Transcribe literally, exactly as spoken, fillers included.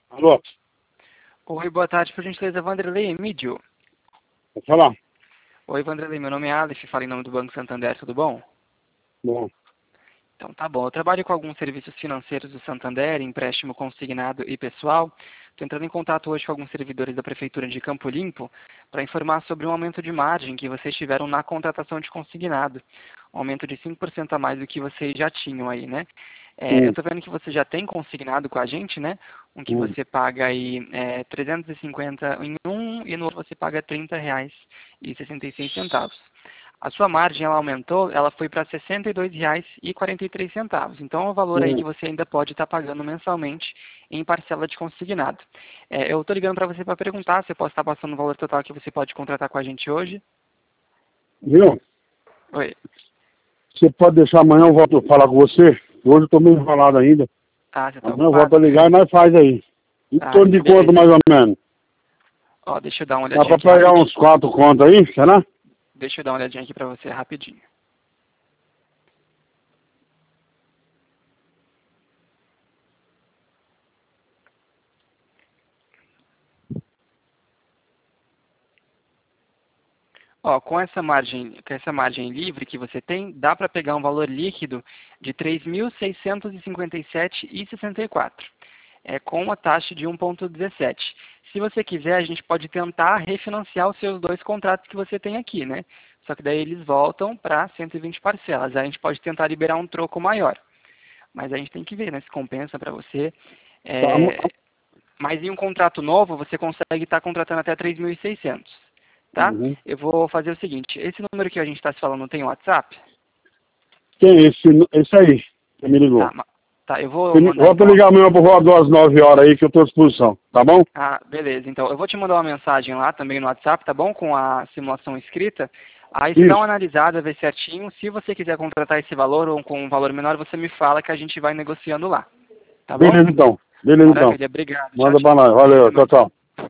Alô? Oi, boa tarde, por gentileza, Vanderlei Emídio. Pode falar? Oi, Vanderlei, meu nome é Aleph, falo em nome do Banco Santander, tudo bom? Bom. Então tá bom, eu trabalho com alguns serviços financeiros do Santander, empréstimo consignado e pessoal. Estou entrando em contato hoje com alguns servidores da Prefeitura de Campo Limpo para informar sobre um aumento de margem que vocês tiveram na contratação de consignado. Um aumento de cinco por cento a mais do que vocês já tinham aí, né? É, eu Hum, estou vendo que você já tem consignado com a gente, né? Um que hum, você paga aí é, trezentos e cinquenta em um e no outro você paga trinta reais e sessenta e seis centavos. A sua margem ela aumentou, ela foi para sessenta e dois reais e quarenta e três centavos. Então é o valor aí hum. que você ainda pode estar pagando mensalmente em parcela de consignado. É, eu estou ligando para você para perguntar se eu posso estar passando o valor total que você pode contratar com a gente hoje. Viu? Oi. Você pode deixar amanhã, eu volto a falar com você. Hoje eu tô meio enrolado ainda. Ah, você está Amanhã eu volto a ocupado? ligar e nós faz aí. Em Ah, torno de quanto, beleza. mais ou menos? Ó, deixa eu dar uma Dá olhadinha pra aqui pegar rapidinho. uns quatro contos aí, será? Deixa eu dar uma olhadinha aqui para você rapidinho. Ó, com essa margem, com essa margem livre que você tem, dá para pegar um valor líquido de três mil seiscentos e cinquenta e sete reais e sessenta e quatro centavos, é, com uma taxa de um vírgula dezessete. Se você quiser, a gente pode tentar refinanciar os seus dois contratos que você tem aqui, né? Só que daí eles voltam para cento e vinte parcelas. Aí a gente pode tentar liberar um troco maior. Mas a gente tem que ver, né? Se compensa para você. Tá, am- É, mas em um contrato novo, você consegue estar contratando até três mil e seiscentos, tá? uhum. Eu vou fazer o seguinte, esse número que a gente está se falando tem WhatsApp? Tem esse, esse aí, que me ligou. Tá, ma- tá, eu vou Você me- mandar Volta a então... ligar amanhã por volta das nove horas aí que eu tô à disposição, tá bom? Ah, beleza, então eu vou te mandar uma mensagem lá também no WhatsApp, tá bom? Com a simulação escrita. Aí você dá uma Isso. analisada, vê certinho. Se você quiser contratar esse valor ou com um valor menor, você me fala que a gente vai negociando lá, tá bom? Beleza então. Beleza então. Maravilha, obrigado. Tchau, Manda pra tchau. nós. Boa Valeu. Tchau, semana. tchau.